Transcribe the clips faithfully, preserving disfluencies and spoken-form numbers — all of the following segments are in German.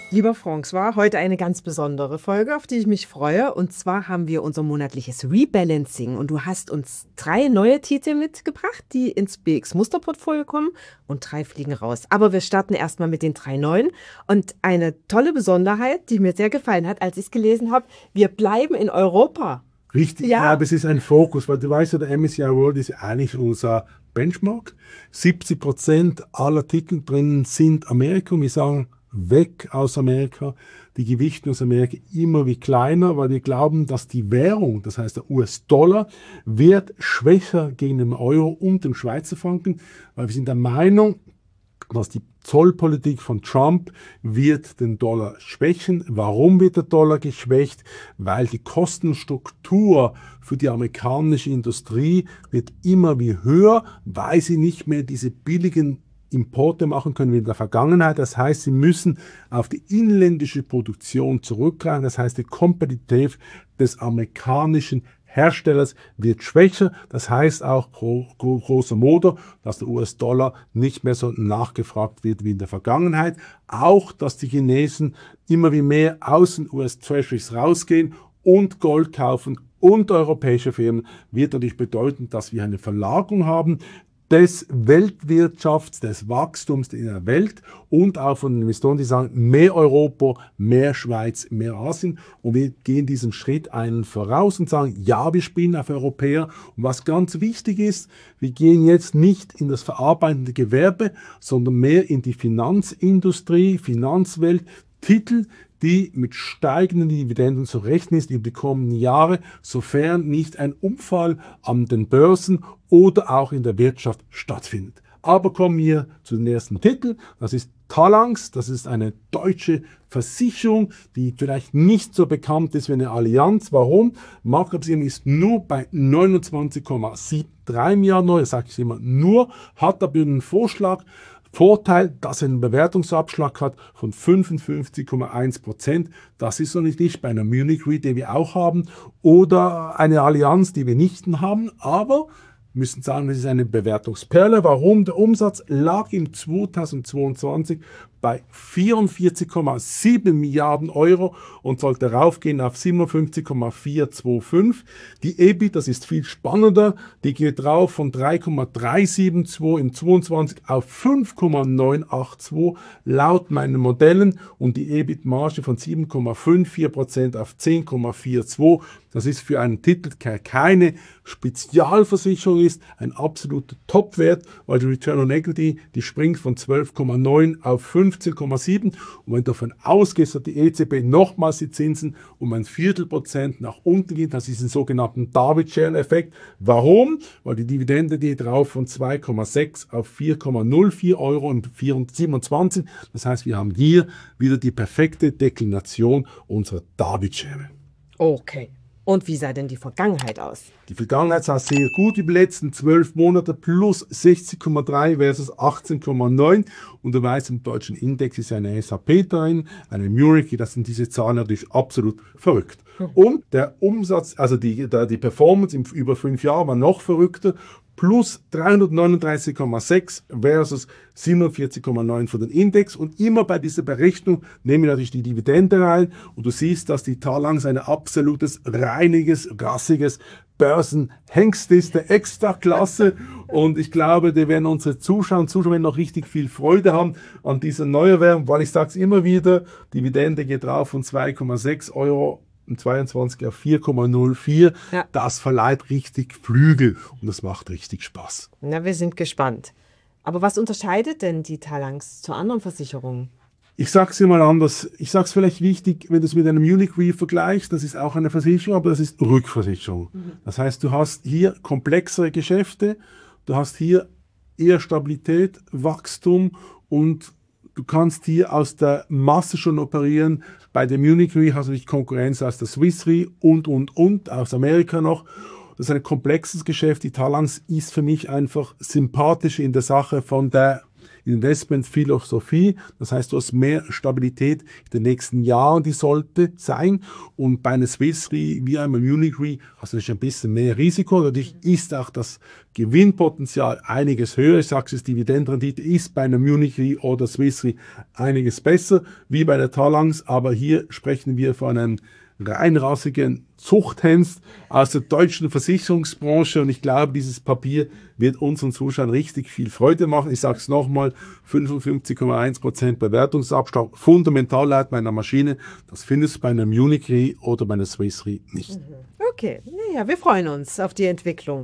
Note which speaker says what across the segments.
Speaker 1: Lieber François, heute eine ganz besondere Folge, auf die ich mich freue. Und zwar haben wir unser monatliches Rebalancing. Und du hast uns drei neue Titel mitgebracht, die ins B X-Musterportfolio kommen. Und drei fliegen raus. Aber wir starten erstmal mit den drei neuen. Und eine tolle Besonderheit, die mir sehr gefallen hat, als ich es gelesen habe, wir bleiben in Europa.
Speaker 2: Richtig, ja. ja, aber es ist ein Fokus, weil du weißt ja, der M S C I World ist eigentlich unser Benchmark. siebzig Prozent aller Titel drinnen sind Amerika. Und wir sagen, weg aus Amerika, die Gewichte aus Amerika immer wie kleiner, weil wir glauben, dass die Währung, das heißt der U S-Dollar, wird schwächer gegen den Euro und den Schweizer Franken, weil wir sind der Meinung, dass die Zollpolitik von Trump wird den Dollar schwächen. Warum wird der Dollar geschwächt? Weil die Kostenstruktur für die amerikanische Industrie wird immer wie höher, weil sie nicht mehr diese billigen Importe machen können wie in der Vergangenheit. Das heißt, sie müssen auf die inländische Produktion zurückgreifen. Das heißt, die Competitive des amerikanischen Herstellers wird schwächer. Das heißt auch pro, pro, großer Modo, dass der U S-Dollar nicht mehr so nachgefragt wird wie in der Vergangenheit. Auch, dass die Chinesen immer wie mehr aus den U S-Treasuries rausgehen und Gold kaufen und europäische Firmen, wird natürlich bedeuten, dass wir eine Verlagerung haben des Weltwirtschafts, des Wachstums in der Welt und auch von den Investoren, die sagen, mehr Europa, mehr Schweiz, mehr Asien. Und wir gehen diesen Schritt einen voraus und sagen, ja, wir spielen auf Europäer. Und was ganz wichtig ist, wir gehen jetzt nicht in das verarbeitende Gewerbe, sondern mehr in die Finanzindustrie, Finanzwelt, Titel, die mit steigenden Dividenden zu rechnen ist über die kommenden Jahre, sofern nicht ein Unfall an den Börsen oder auch in der Wirtschaft stattfindet. Aber kommen wir zu den ersten Titel. Das ist Talanx, das ist eine deutsche Versicherung, die vielleicht nicht so bekannt ist wie eine Allianz. Warum? Marktkapitalisierung ist nur bei neunundzwanzig Komma drei Milliarden Euro, das sage ich immer nur, hat aber einen Vorschlag, Vorteil, dass er einen Bewertungsabschlag hat von fünfundfünfzig Komma eins Prozent. Das ist so nicht bei einer Munich Re, die wir auch haben, oder eine Allianz, die wir nicht haben, aber wir müssen sagen, das ist eine Bewertungsperle. Warum? Der Umsatz lag im zweitausendzweiundzwanzig bei vierundvierzig Komma sieben Milliarden Euro und sollte raufgehen auf siebenundfünfzig Komma vierhundertfünfundzwanzig. Die E B I T, das ist viel spannender, die geht rauf von drei Komma dreihundertzweiundsiebzig im zweiundzwanzig auf fünf Komma neunhundertzweiundachtzig laut meinen Modellen und die E B I T-Marge von sieben Komma vierundfünfzig Prozent auf zehn Komma zweiundvierzig. Das ist für einen Titel, der keine Spezialversicherung ist, ein absoluter Topwert, weil die Return on Equity, die springt von zwölf Komma neun auf fünfzehn Komma sieben. Und wenn du davon ausgehst, dass die E Z B nochmals die Zinsen um ein Viertelprozent nach unten geht, das ist ein sogenannter David-Share-Effekt. Warum? Weil die Dividende geht drauf von zwei Komma sechs auf vier Komma null vier Euro im siebenundzwanzig. Das heißt, wir haben hier wieder die perfekte Deklination unserer David-Share.
Speaker 1: Okay. Und wie sah denn die Vergangenheit aus?
Speaker 2: Die Vergangenheit sah sehr gut über die letzten zwölf Monate plus sechzig Komma drei versus achtzehn Komma neun. Und du weißt, im deutschen Index ist eine S A P drin, eine Munich, das sind diese Zahlen natürlich absolut verrückt. Hm. Und der Umsatz, also die, die Performance im, über fünf Jahre war noch verrückter. Plus dreihundertneununddreißig Komma sechs versus siebenundvierzig Komma neun für den Index. Und immer bei dieser Berechnung nehmen wir natürlich die Dividende rein. Und du siehst, dass die Talanx ein absolutes, reiniges, rassiges Börsenhengst ist, der Extraklasse. Und ich glaube, da werden unsere Zuschauer und Zuschauer noch richtig viel Freude haben an dieser Neuerwährung, weil ich sage es immer wieder, Dividende geht drauf von zwei Komma sechs Euro im zweiundzwanzig auf vier Komma null vier. Ja. Das verleiht richtig Flügel und das macht richtig Spaß.
Speaker 1: Na, wir sind gespannt. Aber was unterscheidet denn die Talanx zu anderen Versicherungen?
Speaker 2: Ich sage es dir mal anders. Ich sage es vielleicht wichtig, wenn du es mit einem Munich Re vergleichst, das ist auch eine Versicherung, aber das ist Rückversicherung. Mhm. Das heißt, du hast hier komplexere Geschäfte, du hast hier eher Stabilität, Wachstum und du kannst hier aus der Masse schon operieren. Bei der Munich Re hast du nicht Konkurrenz aus der Swiss Re und, und, und, aus Amerika noch. Das ist ein komplexes Geschäft. Die Talanx ist für mich einfach sympathisch in der Sache von der Investmentphilosophie. Das heißt, du hast mehr Stabilität in den nächsten Jahren, die sollte sein. Und bei einer Swiss Re wie einem Munich Re hast du natürlich ein bisschen mehr Risiko. Natürlich ist auch das Gewinnpotenzial einiges höher. Ich sage es, die Dividendenrendite ist bei einer Munich Re oder Swiss Re einiges besser wie bei der Talanx. Aber hier sprechen wir von einem reinrassigen Zuchthengst aus der deutschen Versicherungsbranche, und ich glaube, dieses Papier wird unseren Zuschauern richtig viel Freude machen. Ich sage es nochmal, fünfundfünfzig Komma eins Prozent Bewertungsabschlag, fundamental laut meiner Maschine, das findest du bei einer Munich Re oder bei einer Swiss Re nicht.
Speaker 1: Okay, naja, wir freuen uns auf die Entwicklung.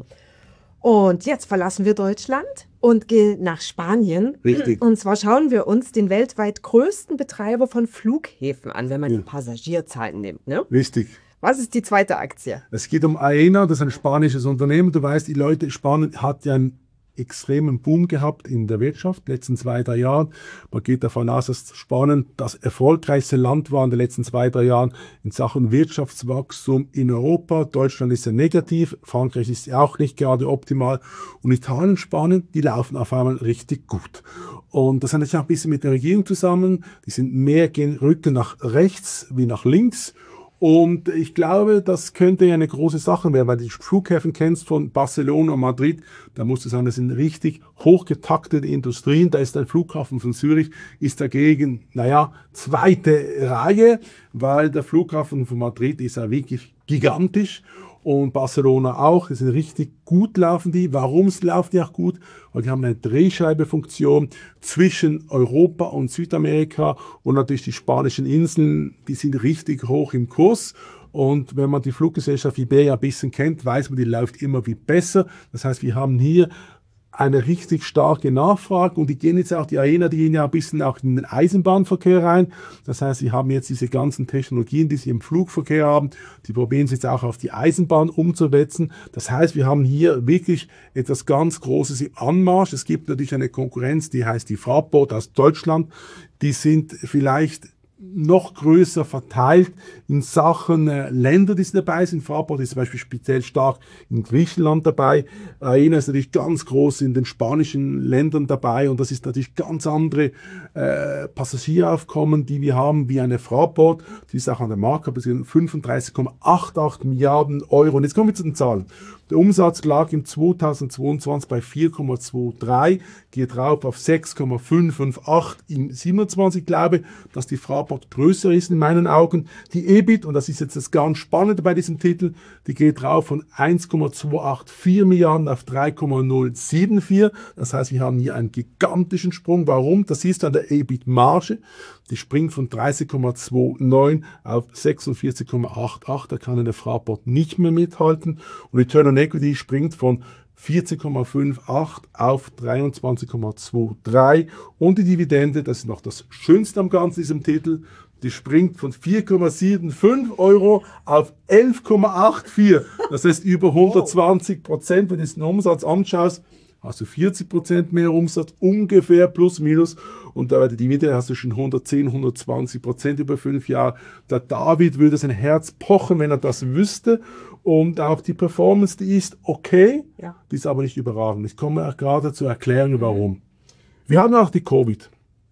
Speaker 1: Und jetzt verlassen wir Deutschland und gehen nach Spanien.
Speaker 2: Richtig.
Speaker 1: Und zwar schauen wir uns den weltweit größten Betreiber von Flughäfen an, wenn man
Speaker 2: Ja.
Speaker 1: die Passagierzahlen nimmt. Ne?
Speaker 2: Richtig.
Speaker 1: Was ist die zweite Aktie?
Speaker 2: Es geht um Aena, das ist ein spanisches Unternehmen. Du weißt, die Leute, Spanien hat ja einen extremen Boom gehabt in der Wirtschaft in den letzten zwei, drei Jahren. Man geht davon aus, dass Spanien das erfolgreichste Land war in den letzten zwei, drei Jahren in Sachen Wirtschaftswachstum in Europa. Deutschland ist ja negativ, Frankreich ist ja auch nicht gerade optimal. Und Italien und Spanien, die laufen auf einmal richtig gut. Und das hat natürlich auch ein bisschen mit der Regierung zusammen. Die sind mehr gehen Rücken nach rechts wie nach links. Und ich glaube, das könnte ja eine große Sache werden, weil du die Flughäfen kennst von Barcelona und Madrid. Da musst du sagen, das sind richtig hochgetaktete Industrien. Da ist ein Flughafen von Zürich, ist dagegen, naja, zweite Reihe, weil der Flughafen von Madrid ist ja wirklich gigantisch. Und Barcelona auch, die sind richtig gut, laufen die. Warum laufen die auch gut? Weil die haben eine Drehscheibefunktion zwischen Europa und Südamerika, und natürlich die spanischen Inseln, die sind richtig hoch im Kurs. Und wenn man die Fluggesellschaft Iberia ein bisschen kennt, weiß man, die läuft immer wie besser. Das heißt, wir haben hier eine richtig starke Nachfrage, und die gehen jetzt auch, die Aena, die gehen ja ein bisschen auch in den Eisenbahnverkehr rein. Das heißt, sie haben jetzt diese ganzen Technologien, die sie im Flugverkehr haben, die probieren sie jetzt auch auf die Eisenbahn umzusetzen. Das heißt, wir haben hier wirklich etwas ganz Großes im Anmarsch. Es gibt natürlich eine Konkurrenz, die heißt die Fraport aus Deutschland. Die sind vielleicht noch größer verteilt in Sachen äh, Länder, die dabei sind. Fraport ist zum Beispiel speziell stark in Griechenland dabei. Aena ist natürlich ganz groß in den spanischen Ländern dabei, und das ist natürlich ganz andere äh, Passagieraufkommen, die wir haben, wie eine Fraport. Die ist auch an der Marke, aber sie sind fünfunddreißig Komma achtundachtzig Milliarden Euro. Und jetzt kommen wir zu den Zahlen. Der Umsatz lag im zweitausendzweiundzwanzig bei vier Komma dreiundzwanzig, geht rauf auf sechs Komma fünfundachtzig im siebenundzwanzig. Ich glaube, dass die Fraport größer ist in meinen Augen. Die E B I T, und das ist jetzt das ganz Spannende bei diesem Titel, die geht rauf von eins Komma zweihundertachtzig Milliarden auf drei Komma null sieben vier. Das heißt, wir haben hier einen gigantischen Sprung. Warum? Das siehst du an der E B I T-Marge. Die springt von dreißig Komma neunundzwanzig auf sechsundvierzig Komma achtundachtzig. Da kann eine Fraport nicht mehr mithalten. Und Return on Equity springt von vierzehn Komma achtzig auf dreiundzwanzig Komma dreiundzwanzig. Und die Dividende, das ist noch das Schönste am Ganzen diesem Titel, die springt von vier Komma fünfundsiebzig Euro auf elf Komma vierundachtzig. Das heißt über hundertzwanzig Prozent. Wenn du den Umsatz anschaust, hast du vierzig Prozent mehr Umsatz, ungefähr plus minus. Und da bei der Dividende hast du schon hundertzehn, hundertzwanzig Prozent über fünf Jahre. Der David würde sein Herz pochen, wenn er das wüsste. Und auch die Performance, die ist okay,
Speaker 1: Ja.
Speaker 2: die ist aber nicht überragend. Ich komme auch gerade zur Erklärung, warum. Wir haben auch die Covid.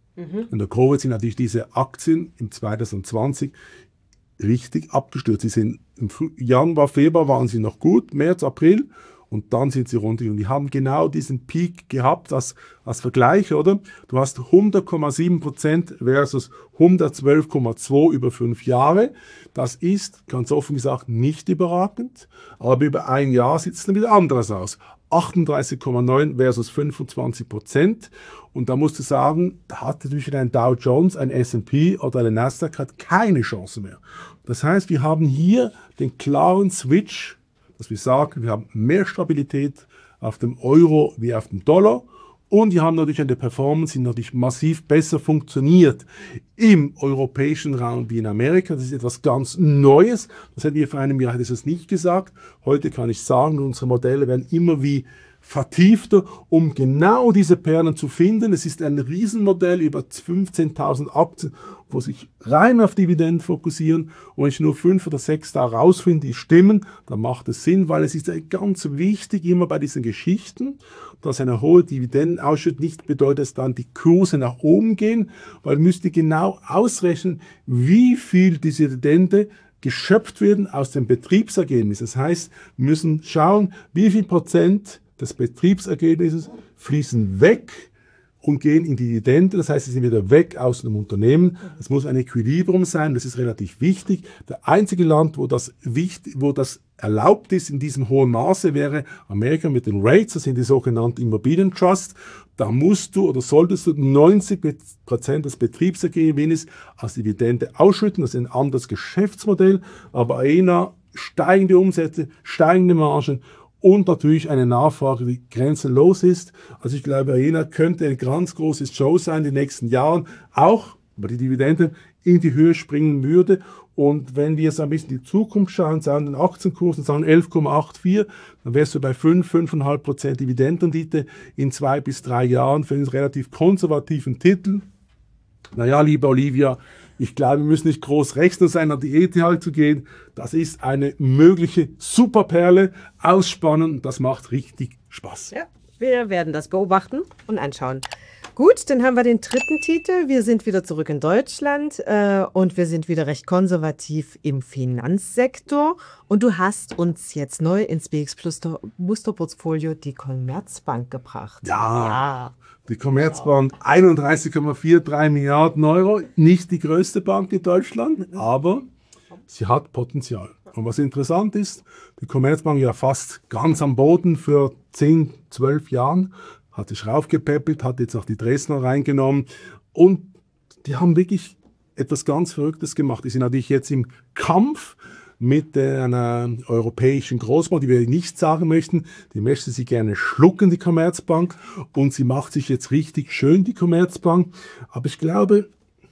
Speaker 2: In der Covid sind natürlich diese Aktien im zweitausendzwanzig richtig abgestürzt. Sie sind im Januar, Februar waren sie noch gut, März, April, und dann sind sie runter. Und die haben genau diesen Peak gehabt als, als Vergleich, oder? Du hast hundert Komma sieben Prozent versus hundertzwölf Komma zwei über fünf Jahre. Das ist, ganz offen gesagt, nicht überragend, aber über ein Jahr sieht es dann wieder anders aus. achtunddreißig Komma neun versus fünfundzwanzig Prozent. Und da musst du sagen, da hat natürlich ein Dow Jones, ein S und P oder ein Nasdaq hat keine Chance mehr. Das heißt, wir haben hier den klaren Switch, dass wir sagen, wir haben mehr Stabilität auf dem Euro wie auf dem Dollar. Und wir haben natürlich eine Performance, die natürlich massiv besser funktioniert im europäischen Raum wie in Amerika. Das ist etwas ganz Neues. Das hätten wir vor einem Jahr hätte ich das nicht gesagt. Heute kann ich sagen, unsere Modelle werden immer wie vertiefter, um genau diese Perlen zu finden. Es ist ein Riesenmodell über fünfzehntausend Aktien, wo sich rein auf Dividenden fokussieren. Und wenn ich nur fünf oder sechs da rausfinde, die stimmen, dann macht es Sinn, weil es ist ganz wichtig immer bei diesen Geschichten, dass eine hohe Dividendenausschüttung nicht bedeutet, dass dann die Kurse nach oben gehen, weil man müsste genau ausrechnen, wie viel diese Dividende geschöpft werden aus dem Betriebsergebnis. Das heißt, wir müssen schauen, wie viel Prozent des Betriebsergebnisses fließen weg und gehen in die Dividende. Das heißt, sie sind wieder weg aus dem Unternehmen. Es muss ein Equilibrium sein, das ist relativ wichtig. Der einzige Land, wo das, wichtig, wo das erlaubt ist in diesem hohen Maße, wäre Amerika mit den Rates, das sind die sogenannten Immobilientrusts. Da musst du oder solltest du neunzig Prozent des Betriebsergebnisses als Dividende ausschütten. Das ist ein anderes Geschäftsmodell, aber einer steigende Umsätze, steigende Margen und natürlich eine Nachfrage, die grenzenlos ist. Also ich glaube, Arena könnte ein ganz großes Show sein in den nächsten Jahren, auch weil die Dividende in die Höhe springen würde. Und wenn wir so ein bisschen in die Zukunft schauen, sagen den Aktienkurs und sagen elf Komma vierundachtzig, dann wärst du bei fünf, fünf Komma fünf Prozent Dividendenrendite in zwei bis drei Jahren für einen relativ konservativen Titel. Naja, liebe Olivia, ich glaube, wir müssen nicht groß Rechner sein, an die E T H zu gehen. Das ist eine mögliche Superperle, ausspannen, das macht richtig Spaß.
Speaker 1: Ja, wir werden das beobachten und anschauen. Gut, dann haben wir den dritten Titel. Wir sind wieder zurück in Deutschland äh, und wir sind wieder recht konservativ im Finanzsektor. Und du hast uns jetzt neu ins B X Plus Musterportfolio die Commerzbank gebracht.
Speaker 2: Ja, ja. Die Commerzbank, einunddreißig Komma dreiundvierzig Milliarden Euro. Nicht die größte Bank in Deutschland, aber sie hat Potenzial. Und was interessant ist, die Commerzbank ja fast ganz am Boden für zehn, zwölf Jahren, hat sich raufgepäppelt, hat jetzt auch die Dresdner reingenommen und die haben wirklich etwas ganz Verrücktes gemacht. Die sind natürlich jetzt im Kampf mit einer europäischen Großbank, die wir nicht sagen möchten. Die möchte sie gerne schlucken, die Commerzbank, und sie macht sich jetzt richtig schön, die Commerzbank. Aber ich glaube,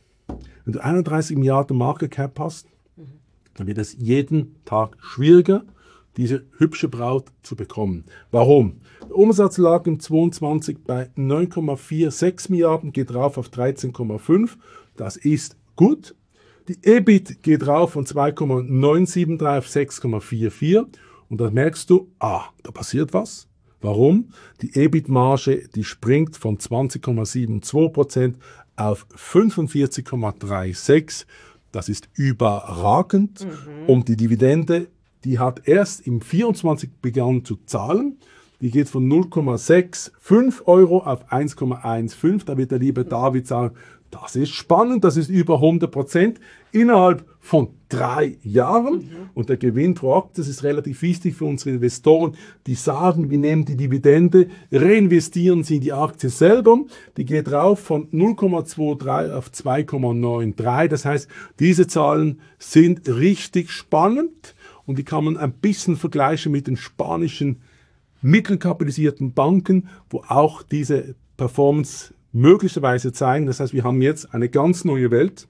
Speaker 2: wenn du einunddreißig Milliarden Market Cap hast, dann wird es jeden Tag schwieriger, diese hübsche Braut zu bekommen. Warum? Der Umsatz lag im zweiundzwanzig bei neun Komma sechsundvierzig Milliarden, geht rauf auf dreizehn Komma fünf. Das ist gut. Die E B I T geht rauf von zwei Komma neunhundertdreiundsiebzig auf sechs Komma vierundvierzig. Und dann merkst du, ah, da passiert was. Warum? Die E B I T-Marge, die springt von zwanzig Komma zweiundsiebzig Prozent auf fünfundvierzig Komma sechsunddreißig. Das ist überragend. Mhm. Und die Dividende, die hat erst im vierundzwanzig begonnen zu zahlen. Die geht von null Komma fünfundsechzig Euro auf eins Komma fünfzehn. Da wird der liebe David sagen, das ist spannend, das ist über hundert Prozent innerhalb von drei Jahren. Mhm. Und der Gewinn pro Aktie, das ist relativ wichtig für unsere Investoren, die sagen, wir nehmen die Dividende, reinvestieren sie in die Aktie selber. Die geht rauf von null Komma dreiundzwanzig auf zwei Komma dreiundneunzig. Das heißt, diese Zahlen sind richtig spannend und die kann man ein bisschen vergleichen mit den spanischen mittelkapitalisierten Banken, wo auch diese Performance möglicherweise zeigen. Das heißt, wir haben jetzt eine ganz neue Welt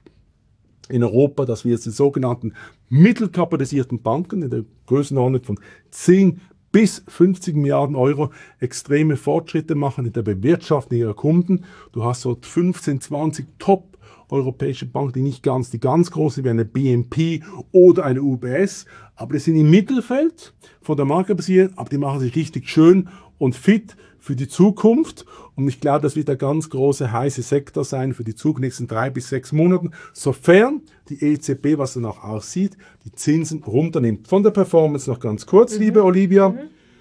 Speaker 2: in Europa, dass wir jetzt die sogenannten mittelkapitalisierten Banken in der Größenordnung von zehn bis fünfzig Milliarden Euro extreme Fortschritte machen in der Bewirtschaftung ihrer Kunden. Du hast so fünfzehn, zwanzig Top europäische Banken, die nicht ganz, die ganz große wie eine B N P oder eine U B S, aber die sind im Mittelfeld von der Marke basiert, aber die machen sich richtig schön und fit für die Zukunft. Und ich glaube, das wird der ganz große, heiße Sektor sein für die Zukunft, nächsten drei bis sechs Monaten, sofern die E Z B, was danach aussieht, die Zinsen runternimmt. Von der Performance noch ganz kurz, mhm. liebe Olivia. Mhm.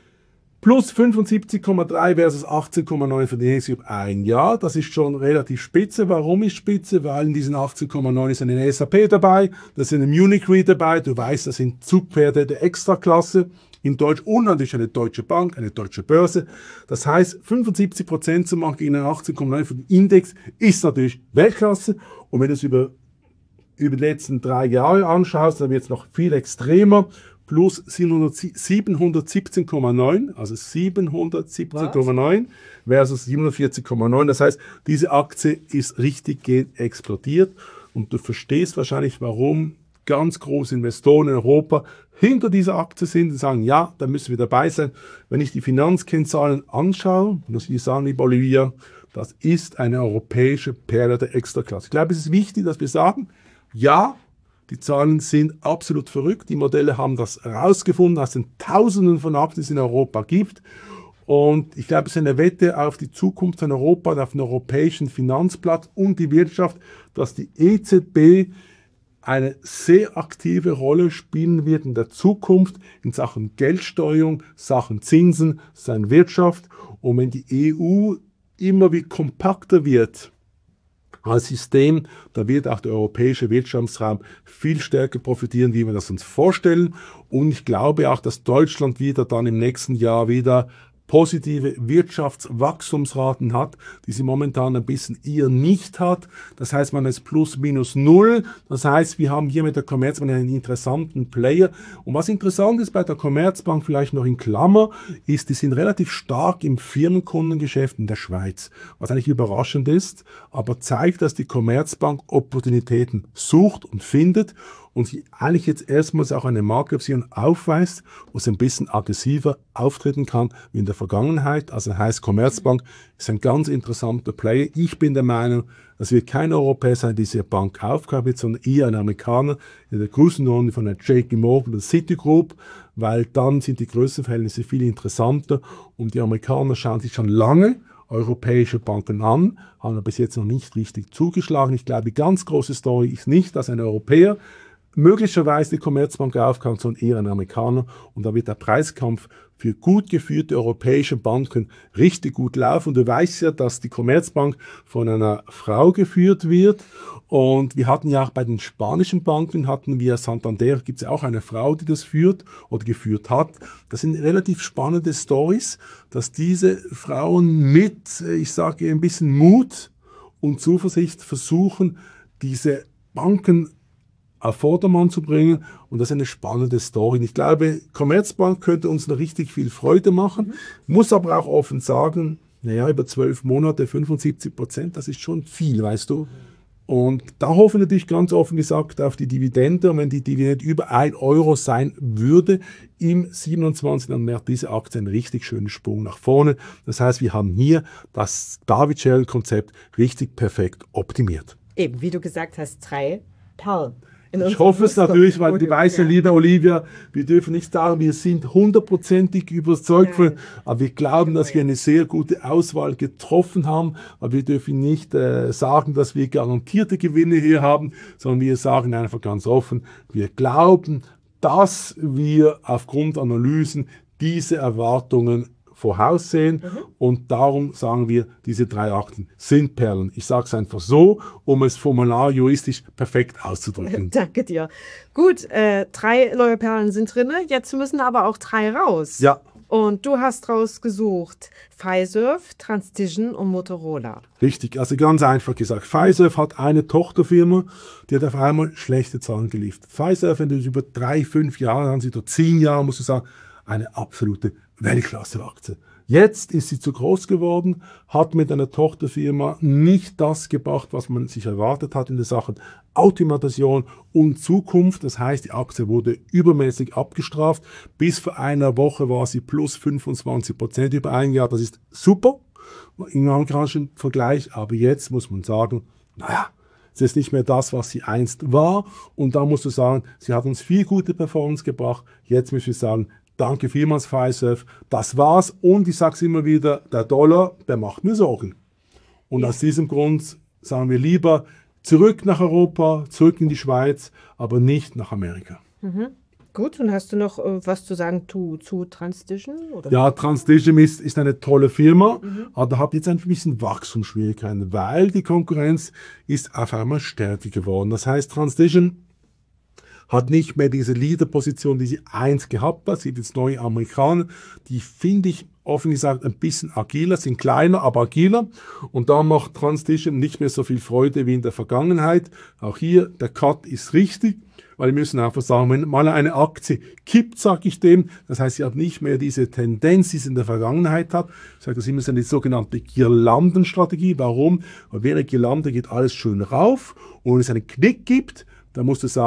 Speaker 2: Plus fünfundsiebzig Komma drei versus achtzehn Komma neun für die nächste ein Jahr. Das ist schon relativ spitze. Warum ist spitze? Weil in diesen achtzehn Komma neun ist eine S A P dabei, da ist eine Munich Re dabei. Du weißt, das sind Zugpferde der Extraklasse in Deutsch und natürlich eine deutsche Bank, eine deutsche Börse. Das heißt, fünfundsiebzig Prozent zu machen gegen einen achtzehn Komma neun für den Index ist natürlich Weltklasse. Und wenn du es über, über die letzten drei Jahre anschaust, dann wird es noch viel extremer. Plus siebenhundertsiebzehn Komma neun, also siebenhundertsiebzehn Komma neun versus siebenundvierzig Komma neun. Das heißt, diese Aktie ist richtig explodiert und du verstehst wahrscheinlich, warum ganz große Investoren in Europa hinter dieser Aktie sind und sagen, ja, da müssen wir dabei sein. Wenn ich die Finanzkennzahlen anschaue, muss ich sagen, liebe Olivia, das ist eine europäische Perle der Extraklasse. Ich glaube, es ist wichtig, dass wir sagen, ja, die Zahlen sind absolut verrückt. Die Modelle haben das herausgefunden aus den Tausenden von Aktien, die es in Europa gibt. Und ich glaube, es ist eine Wette auf die Zukunft von Europa und auf den europäischen Finanzplatz und die Wirtschaft, dass die E Z B eine sehr aktive Rolle spielen wird in der Zukunft in Sachen Geldsteuerung, Sachen Zinsen, Sachen Wirtschaft. Und wenn die E U immer wie kompakter wird als System, da wird auch der europäische Wirtschaftsraum viel stärker profitieren, wie wir das uns vorstellen. Und ich glaube auch, dass Deutschland wieder dann im nächsten Jahr wieder positive Wirtschaftswachstumsraten hat, die sie momentan ein bisschen eher nicht hat. Das heißt, man ist plus minus null. Das heißt, wir haben hier mit der Commerzbank einen interessanten Player. Und was interessant ist bei der Commerzbank, vielleicht noch in Klammer, ist, die sind relativ stark im Firmenkundengeschäft in der Schweiz. Was eigentlich überraschend ist, aber zeigt, dass die Commerzbank Opportunitäten sucht und findet und sie eigentlich jetzt erstmals auch eine Marktposition aufweist, wo sie ein bisschen aggressiver auftreten kann wie in der Vergangenheit. Also heißt, Commerzbank ist ein ganz interessanter Player. Ich bin der Meinung, dass wir kein Europäer sein, der diese Bank kaufen wird, sondern eher ein Amerikaner in der Größenordnung von der J P Morgan oder Citigroup, weil dann sind die Größenverhältnisse viel interessanter und die Amerikaner schauen sich schon lange europäische Banken an, haben aber bis jetzt noch nicht richtig zugeschlagen. Ich glaube, die ganz große Story ist nicht, dass ein Europäer möglicherweise die Commerzbank aufkauft, sondern eher ein Amerikaner. Und da wird der Preiskampf für gut geführte europäische Banken richtig gut laufen. Und du weißt ja, dass die Commerzbank von einer Frau geführt wird. Und wir hatten ja auch bei den spanischen Banken, hatten wir Santander, gibt es ja auch eine Frau, die das führt oder geführt hat. Das sind relativ spannende Stories, dass diese Frauen mit, ich sage ein bisschen Mut und Zuversicht versuchen, diese Banken auf Vordermann zu bringen. Und das ist eine spannende Story. Und ich glaube, Commerzbank könnte uns noch richtig viel Freude machen, muss aber auch offen sagen, naja, über zwölf Monate, fünfundsiebzig Prozent, das ist schon viel, weißt du. Und da hoffen wir natürlich ganz offen gesagt auf die Dividende. Und wenn die Dividende über ein Euro sein würde, im siebenundzwanzigsten dann wäre diese Aktie ein richtig schöner Sprung nach vorne. Das heißt, wir haben hier das David-Shell-Konzept richtig perfekt optimiert.
Speaker 1: Eben, wie du gesagt hast, drei Perlen.
Speaker 2: Ich hoffe es natürlich, weil die weiß ja, liebe Olivia, wir dürfen nicht sagen, wir sind hundertprozentig überzeugt von, aber wir glauben, dass wir eine sehr gute Auswahl getroffen haben, aber wir dürfen nicht äh, sagen, dass wir garantierte Gewinne hier haben, sondern wir sagen einfach ganz offen, wir glauben, dass wir aufgrund Analysen diese Erwartungen voraussehen mhm. und darum sagen wir, diese drei Aktien sind Perlen. Ich sage es einfach so, um es formular juristisch perfekt auszudrücken.
Speaker 1: Danke dir. Gut, äh, drei neue Perlen sind drin, jetzt müssen aber auch drei raus.
Speaker 2: Ja.
Speaker 1: Und du hast rausgesucht Fiserv, Transtition und Motorola.
Speaker 2: Richtig, also ganz einfach gesagt. Fiserv hat eine Tochterfirma, die hat auf einmal schlechte Zahlen geliefert. Fiserv, wenn du über drei, fünf Jahre, dann sind so zehn Jahre, musst du sagen, eine absolute Weltklasse-Aktie. Jetzt ist sie zu groß geworden, hat mit einer Tochterfirma nicht das gebracht, was man sich erwartet hat in der Sache Automation und Zukunft. Das heißt, die Aktie wurde übermäßig abgestraft. Bis vor einer Woche war sie plus fünfundzwanzig Prozent über ein Jahr. Das ist super im amerikanischen Vergleich, aber jetzt muss man sagen, naja, es ist nicht mehr das, was sie einst war. Und da musst du sagen, sie hat uns viel gute Performance gebracht. Jetzt müssen wir sagen, danke vielmals, Fiserv. Das war's. Und ich sage es immer wieder, der Dollar, der macht mir Sorgen. Und ja. aus diesem Grund sagen wir lieber zurück nach Europa, zurück in die Schweiz, aber nicht nach Amerika.
Speaker 1: Mhm. Gut, und hast du noch äh, was zu sagen zu, zu Transtition? Oder?
Speaker 2: Ja, Transtition ist, ist eine tolle Firma, mhm. aber da habt ihr jetzt ein bisschen Wachstumsschwierigkeiten, weil die Konkurrenz ist auf einmal stärker geworden. Das heißt, Transtition hat nicht mehr diese Leader-Position, die sie einst gehabt hat. Sie sind jetzt neue Amerikaner, die finde ich offen gesagt ein bisschen agiler, sind kleiner, aber agiler. Und da macht Transtition nicht mehr so viel Freude wie in der Vergangenheit. Auch hier, der Cut ist richtig, weil wir müssen einfach sagen, wenn mal eine Aktie kippt, sage ich dem, das heißt, sie hat nicht mehr diese Tendenz, die sie in der Vergangenheit hat. Ich sage das immer, so eine sogenannte Girlandenstrategie. Warum? Weil während Girlande geht alles schön rauf und wenn es einen Knick gibt, dann musst du sagen,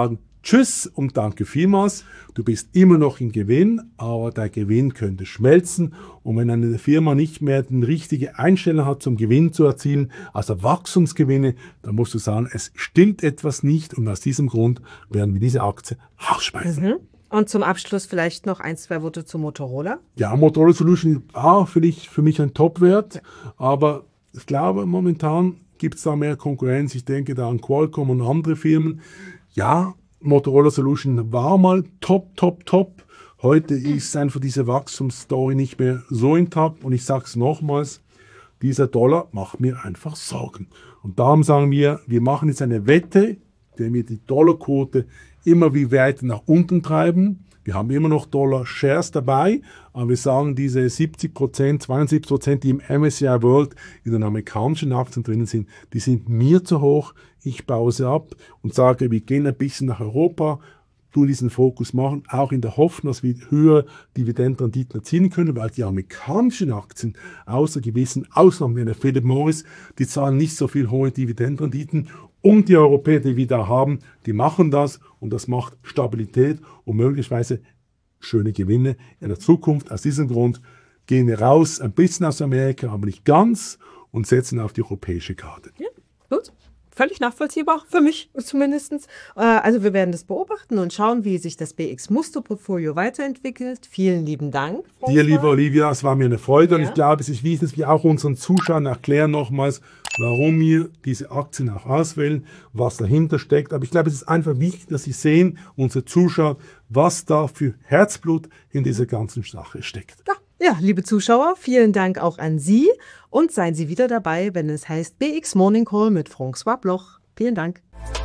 Speaker 2: Tschüss und danke vielmals. Du bist immer noch im Gewinn, aber der Gewinn könnte schmelzen. Und wenn eine Firma nicht mehr den richtigen Einstellung hat, zum Gewinn zu erzielen, also Wachstumsgewinne, dann musst du sagen, es stimmt etwas nicht. Und aus diesem Grund werden wir diese Aktie rausschmeißen.
Speaker 1: Mhm. Und zum Abschluss vielleicht noch ein, zwei Worte zu Motorola.
Speaker 2: Ja, Motorola Solution war für, dich, für mich ein Top-Wert, aber ich glaube, momentan gibt es da mehr Konkurrenz. Ich denke da an Qualcomm und andere Firmen. Ja, Motorola Solution war mal top, top, top. Heute ist einfach diese Wachstumsstory nicht mehr so intakt. Und ich sage es nochmals, dieser Dollar macht mir einfach Sorgen. Und darum sagen wir, wir machen jetzt eine Wette, der wir die Dollarquote immer wie weiter nach unten treiben. Wir haben immer noch Dollar-Shares dabei, aber wir sagen, diese siebzig Prozent, zweiundsiebzig Prozent, die im M S C I World in den amerikanischen Aktien drin sind, die sind mir zu hoch. Ich baue sie ab und sage, wir gehen ein bisschen nach Europa, tun diesen Fokus machen, auch in der Hoffnung, dass wir höhere Dividendenrenditen erzielen können, weil die amerikanischen Aktien, außer gewissen Ausnahmen wie der Philip Morris, die zahlen nicht so viel hohe Dividendenrenditen. Und die Europäer, die wir da haben, die machen das und das macht Stabilität und möglicherweise schöne Gewinne in der Zukunft. Aus diesem Grund gehen wir raus, ein bisschen aus Amerika, aber nicht ganz und setzen auf die europäische Karte.
Speaker 1: Ja, gut. Völlig nachvollziehbar, für mich zumindest. Also wir werden das beobachten und schauen, wie sich das B X-Musterportfolio weiterentwickelt. Vielen lieben Dank.
Speaker 2: François. Dir, liebe Olivia, es war mir eine Freude. Ja. Und ich glaube, es ist wichtig, dass wir auch unseren Zuschauern erklären nochmals, warum wir diese Aktien auch auswählen, was dahinter steckt. Aber ich glaube, es ist einfach wichtig, dass Sie sehen, unsere Zuschauer, was da für Herzblut in dieser ganzen Sache steckt.
Speaker 1: Ja. Ja, liebe Zuschauer, vielen Dank auch an Sie und seien Sie wieder dabei, wenn es heißt B X Morning Call mit François Bloch. Vielen Dank.